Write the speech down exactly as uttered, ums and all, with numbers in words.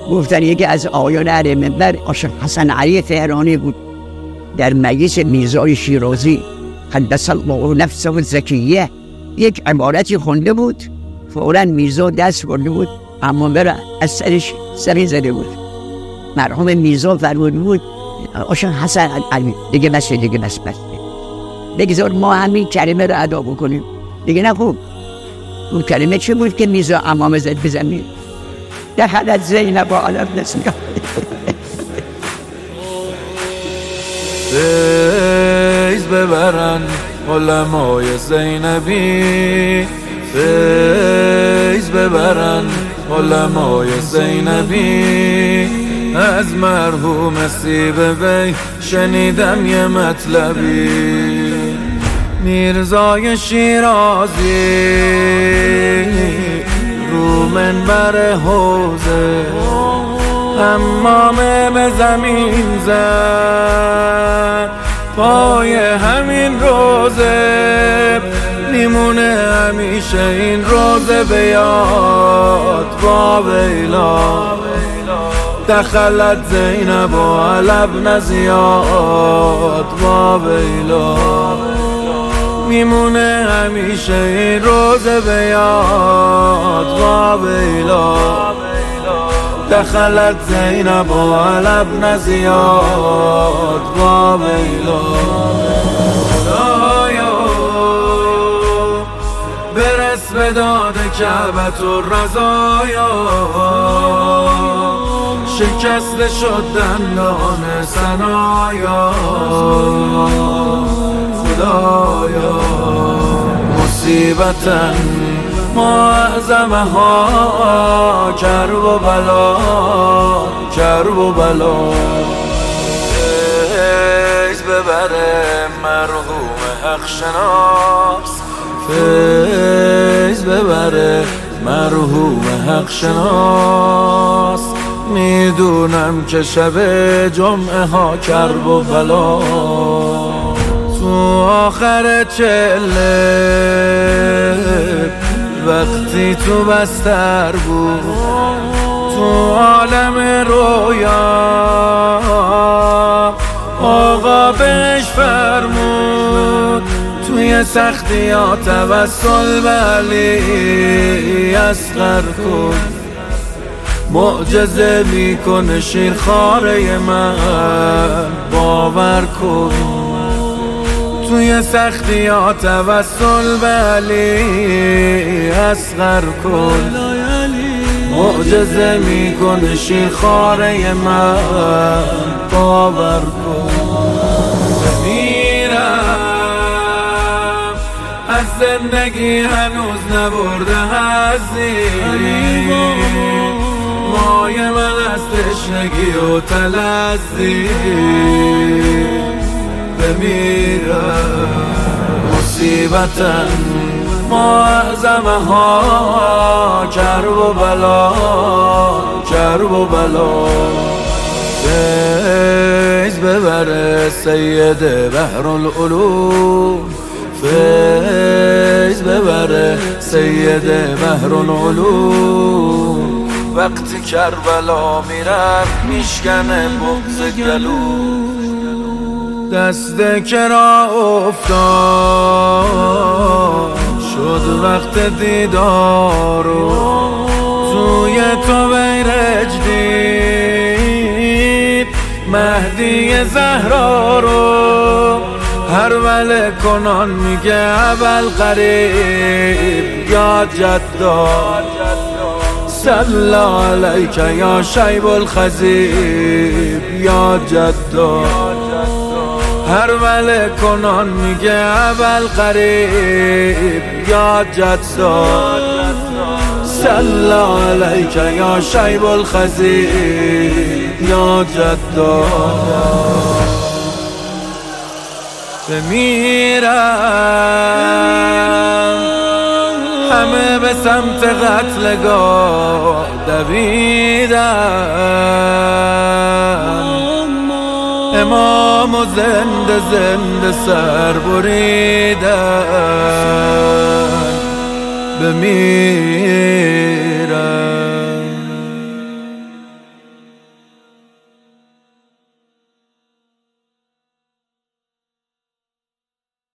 گفتن یکی از آقایان اهل منبر عاشق حسن علی تهرانی بود، در مجلس میرزای شیرازی قدس الله نفسه الزکیه یک عبارتی خونده بود، فوراً میرزا دست برده بود اما برا از سرش سری زده بود. مرحوم میرزا فرموده بود عاشق حسن علی دیگه بس دیگه بس بس بگذار ما همین کلمه رو ادا بکنیم دیگه. نه خوب اون کلمه چه بود که میرزا امام زد به زمین؟ دخلت زینب علی نسیه. فیض ببرن علمای زینبی، فیض ببرن علمای زینبی، از مرحوم سیب وی شنیدم یه مطلبی. میرزای شیرازی رو منبر حوزه حمامه به زمین زد، پای همین روزه میمونه همیشه این روزه به یاد. با ویلا دخلت زینب و علب زیاد، با ویلا میمونه همیشه این روزه به یاد. با ویلا دخلت زینب و علب زیاد، با ویلا. خدایا برس به داد کعبت و رضایا، شکسته شد دندان ثنایا. خدایا مصیبتن معظمه ها، کرب و بلا کرب و بلا. فیض ببره مرحوم حق شناس، فیض ببره مرحوم حق شناس. میدونم که شب جمعه ها کرب و بلا، تو آخر چله وقتی تو بستر بود، تو عالم رویا آقا بهش فرمود، توی سختی ها توسل به علی اصغر کن. معجزه میکنه شیرخواره من باور کن، توی سختی ها توسل به علی اصغر کن. معجزه میکنه شیرخواره من باور کن. بمیرم از زندگی هنوز نبرده هستی، مایه من از تشنگی و تلذی. بمیرم مصیبتن معظمه ها، کرب و بلا کرب و بلا. فیض ببره سید بحر العلوم، فیض ببره سید بحر العلوم. وقتی کربلا میرم میشکنه بغض گلو، دست کرا افتاد شد وقت دیدارو، توی تو بیرج دید مهدی زهرا رو. هر وله کنان میگه اول قریب یا جداد، صلی علیک یا شیب الخزیب یا جداد. هر وله کنان میگه اول قریب یا جداد، صلی علیک یا شیب الخزیب یا جداد. بمیرم همه به سمت قتلگاه دویدن، امام و زنده زنده سر بریدن. بمیرم